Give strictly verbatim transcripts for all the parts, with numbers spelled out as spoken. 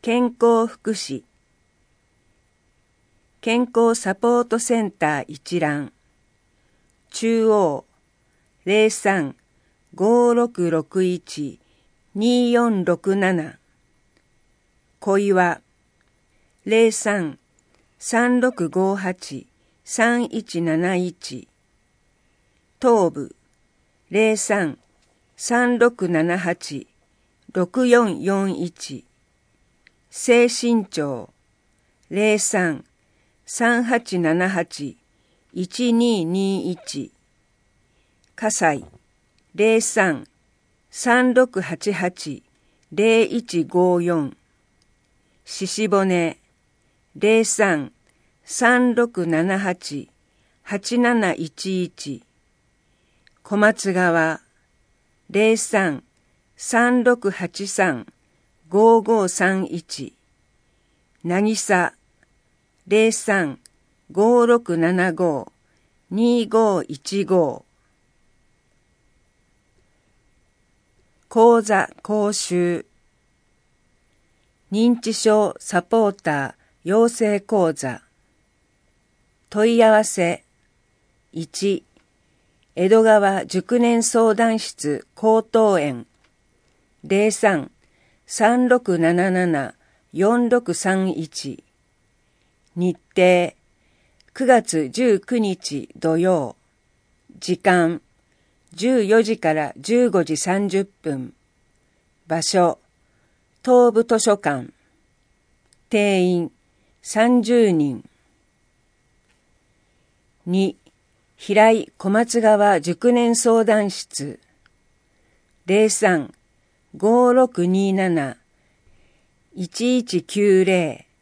健康福祉健康サポートセンター一覧中央 ゼロさん ごろくろくいち によんろくなな 小岩 ゼロさん さんろくごはち さんいちなないち 東部 ゼロさん さんろくななはち ろくよんよんいち 西新町 ゼロさん さんはちななはち いちににいち 葛西 ゼロさん さんろくはちはち ゼロいちごよん 鹿骨 ゼロさん さんろくななはち はちなないちいち 小松川 ゼロさん さんろくはちさん ごごさんいち 渚 ゼロさん ごろくななご にごいちご 講座講習認知症サポーター養成講座問い合わせいち江戸川熟年相談室高等園 ゼロさん さんろくなななな よんろくさんいち 日程くがつじゅうくにち土曜時間じゅうよじからじゅうごじさんじゅっぷん場所東部図書館定員さんじゅうにんに平井小松川熟年相談室 ゼロさん ごろくになな いちいちきゅうゼロ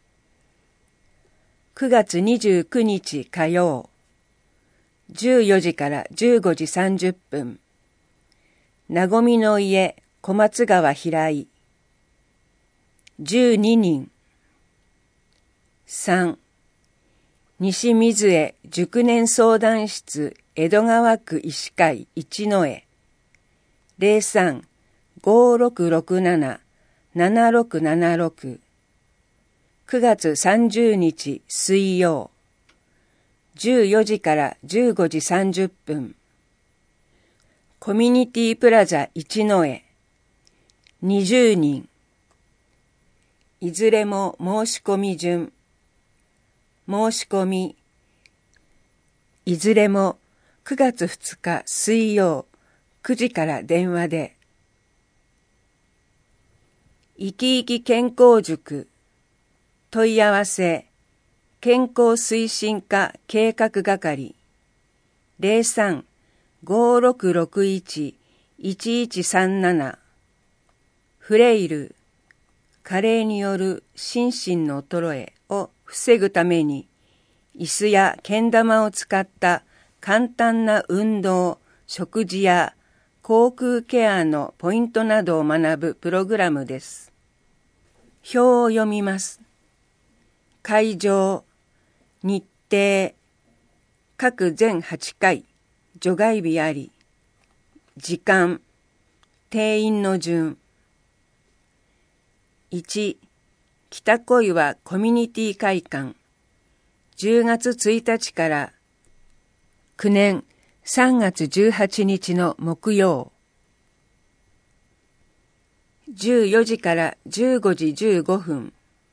くがつにじゅうくにち火曜じゅうよじからじゅうごじさんじゅっぷんなごみの家小松川平井じゅうににんさん西水江熟年相談室江戸川区医師会一之江 ゼロさん ごろくろくなな ななろくななろく くがつさんじゅうにち水曜じゅうよじからじゅうごじさんじゅっぷんコミュニティプラザ一之江にじゅうにんいずれも申し込み順申し込みいずれもくがつふつか水曜くじから電話でいきいき健康塾問い合わせ健康推進課計画係 ゼロさん ごろくろくいち いちいちさんなな フレイル加齢による心身の衰えを防ぐために椅子やけん玉を使った簡単な運動、食事や口腔ケアのポイントなどを学ぶプログラムです。表を読みます。会場、日程、各全はちかい、除外日あり、時間、定員の順。いち、北小岩コミュニティ会館、じゅうがつついたちからくねんさんがつじゅうはちにちの木曜、じゅうよじからじゅうごじじゅうごふん、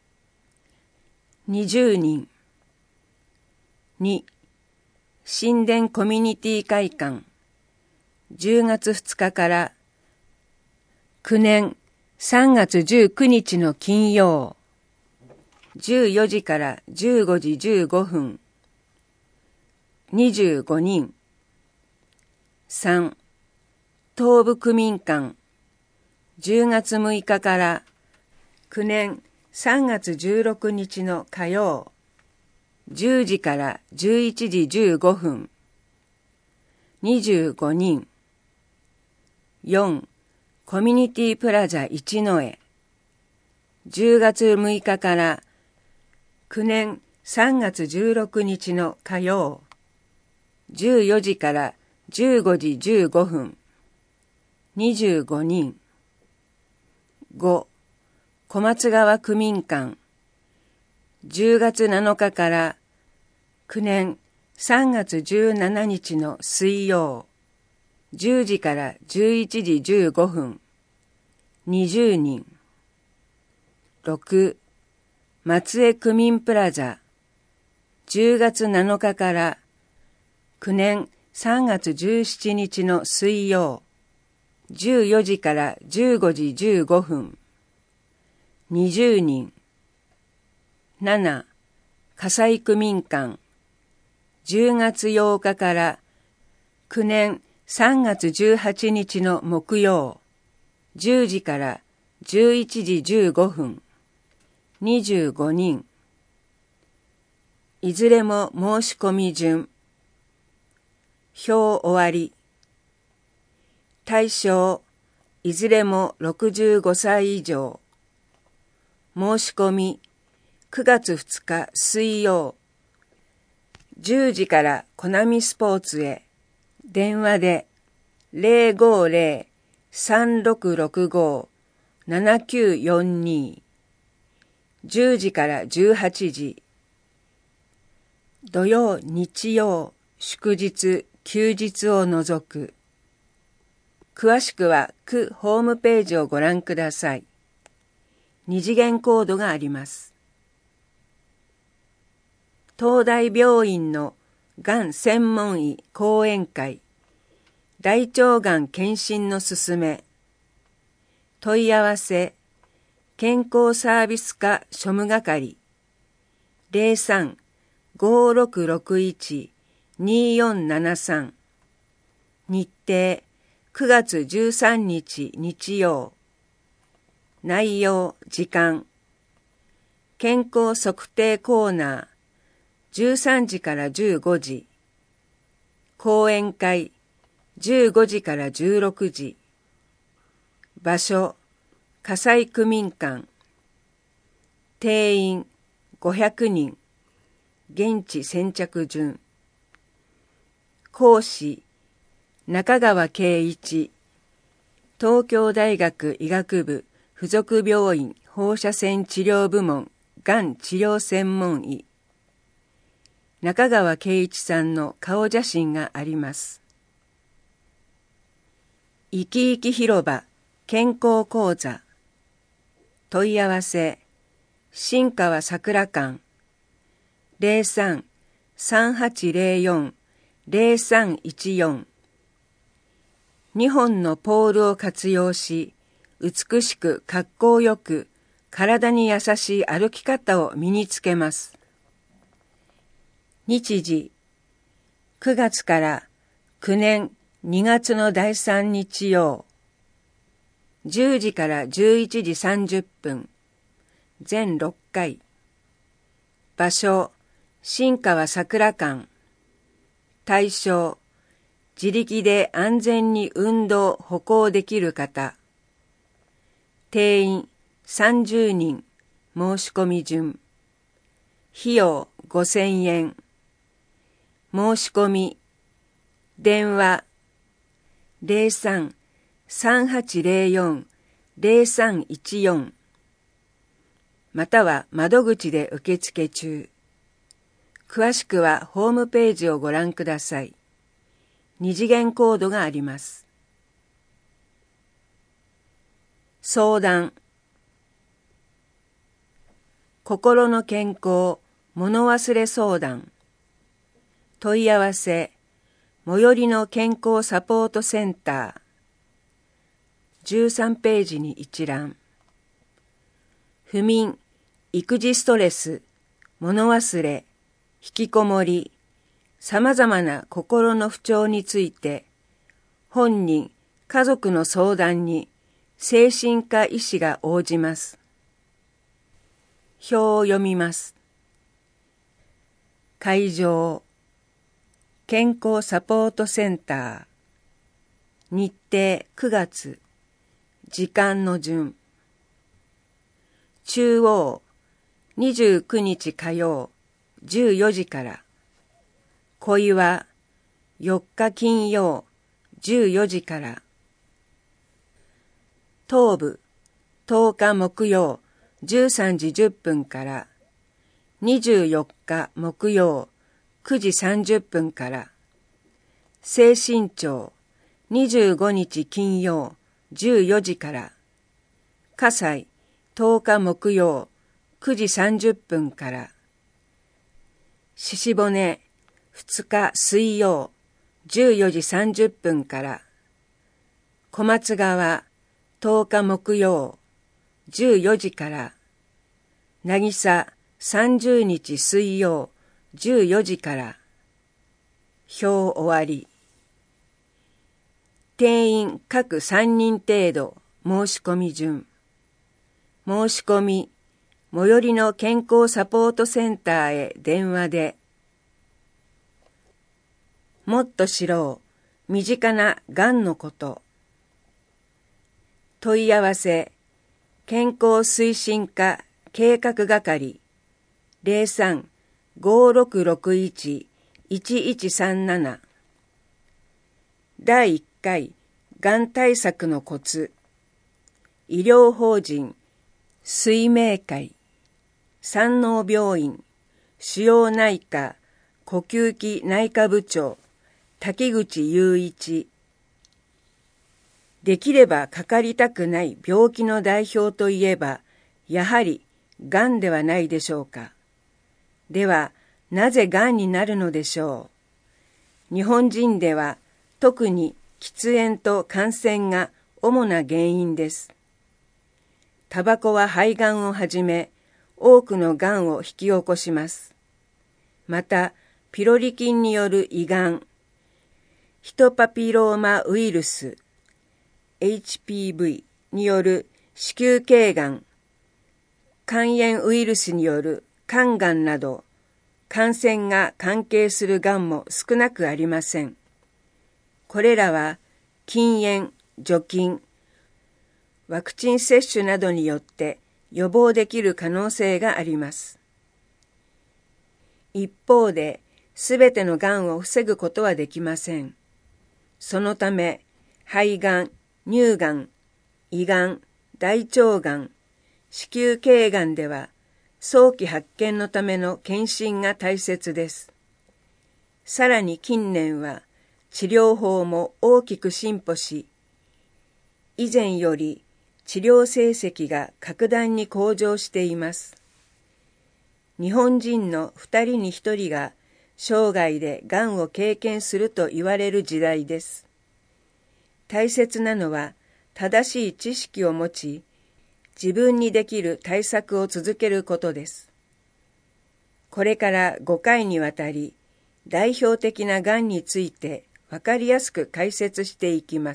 にじゅうにん。に、神殿コミュニティ会館、じゅうがつふつかからくねんさんがつじゅうくにちの金曜、じゅうよじからじゅうごじじゅうごふん、にじゅうごにん。さん、東部区民館、じゅうがつむいかからくねんさんがつじゅうろくにちの火曜、じゅうじからじゅういちじじゅうごふん、にじゅうごにん。よん、コミュニティプラザ一之江、じゅうがつむいかからくねんさんがつじゅうろくにちの火曜、じゅうよじからじゅうごじじゅうごふん、にじゅうごにん。ご、 小松川区民館じゅうがつなのかからくねんさんがつじゅうしちにちの水曜じゅうじからじゅういちじじゅうごふんにじゅうにん。ろく松江区民プラザじゅうがつなのかからくねんさんがつじゅうしちにちの水曜じゅうよじからじゅうごじじゅうごふんにじゅうにん。なな葛西区民館じゅうがつようかからくねんさんがつじゅうはちにちの木曜じゅうじからじゅういちじじゅうごふんにじゅうごにん。いずれも申し込み順。表終わり。対象いずれもろくじゅうごさい以上。申し込みくがつふつか水曜じゅうじからコナミスポーツへ電話で ゼロごゼロ さんろくろくご ななきゅうよんに じゅうじからじゅうはちじ土曜日曜祝日休日を除く。詳しくは区ホームページをご覧ください。二次元コードがあります。東大病院のがん専門医講演会大腸がん検診のすすめ問い合わせ健康サービス課庶務係 ゼロさん ごろくろくいち によんななさん 日程くがつじゅうさんにち日曜内容時間健康測定コーナーじゅうさんじからじゅうごじ講演会じゅうごじからじゅうろくじ場所葛西区民館定員ごひゃくにん現地先着順講師中川圭一東京大学医学部附属病院放射線治療部門がん治療専門医中川圭一さんの顔写真があります。いきいき広場健康講座問い合わせ新川桜館 ゼロさん さんはちゼロよん ゼロさんいちよんにほんのポールを活用し美しく格好よく体に優しい歩き方を身につけます。日時くがつからくねんにがつのだいさん日曜じゅうじからじゅういちじさんじゅっぷん全ろっかい場所新川桜館対象自力で安全に運動歩行できる方定員さんじゅうにん申し込み順費用ごせんえん申し込み電話 ゼロさん さんはちゼロよん ゼロさんいちよん または窓口で受付中。詳しくはホームページをご覧ください。二次元コードがあります。相談心の健康物忘れ相談問い合わせ最寄りの健康サポートセンターじゅうさんページに一覧不眠育児ストレス物忘れ引きこもりさまざまな心の不調について本人家族の相談に精神科医師が応じます。表を読みます。会場健康サポートセンター日程くがつ時間の順中央にじゅうくにち火曜じゅうよじから小岩よっか金曜じゅうよじから東部とおか木曜じゅうさんじじゅっぷんからにじゅうよっか木曜くじさんじゅっぷんから西新町にじゅうごにち金曜じゅうよじから葛西とおか木曜くじさんじゅっぷんから鹿骨ふつか水曜じゅうよじさんじゅっぷんから小松川とおか木曜じゅうよじから渚さんじゅうにち水曜じゅうよじから表終わり。定員各さんにん程度申し込み順。申し込み最寄りの健康サポートセンターへ電話で。もっと知ろう身近ながんのこと。問い合わせ健康推進課計画係 ゼロさん ごろくろくいち いちいちさんなな だいいっかいがん対策のコツ医療法人水明会山王病院腫瘍内科呼吸器内科部長滝口雄一。できればかかりたくない病気の代表といえばやはりがんではないでしょうか。ではなぜがんになるのでしょう。日本人では特に喫煙と感染が主な原因です。タバコは肺がんをはじめ多くのがんを引き起こします。またピロリ菌による胃がん、ヒトパピローマウイルス エイチピーブイ による子宮頸がん、肝炎ウイルスによる肝がんなど感染が関係するがんも少なくありません。これらは禁煙、除菌、ワクチン接種などによって予防できる可能性があります。一方で、すべてのがんを防ぐことはできません。そのため、肺がん、乳がん、胃がん、大腸がん、子宮頸がんでは、早期発見のための検診が大切です。さらに近年は、治療法も大きく進歩し、以前より治療成績が格段に向上しています。日本人のふたりにひとりが生涯でがんを経験すると言われる時代です。大切なのは正しい知識を持ち、自分にできる対策を続けることです。これからごかいにわたり、代表的ながんについてわかりやすく解説していきます。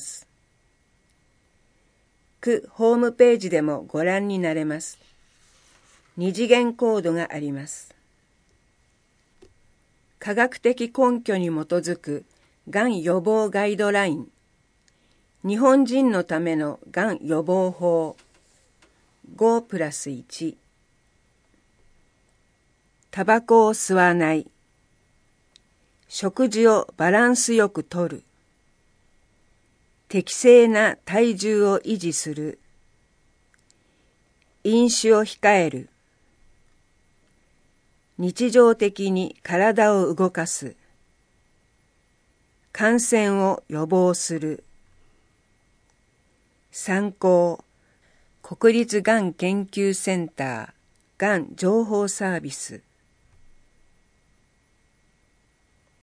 区ホームページでもご覧になれます。二次元コードがあります。科学的根拠に基づくがん予防ガイドライン。日本人のためのがん予防法。ごプラスいち。タバコを吸わない。食事をバランスよくとる。適正な体重を維持する。飲酒を控える。日常的に体を動かす。感染を予防する。参考、国立がん研究センターがん情報サービス。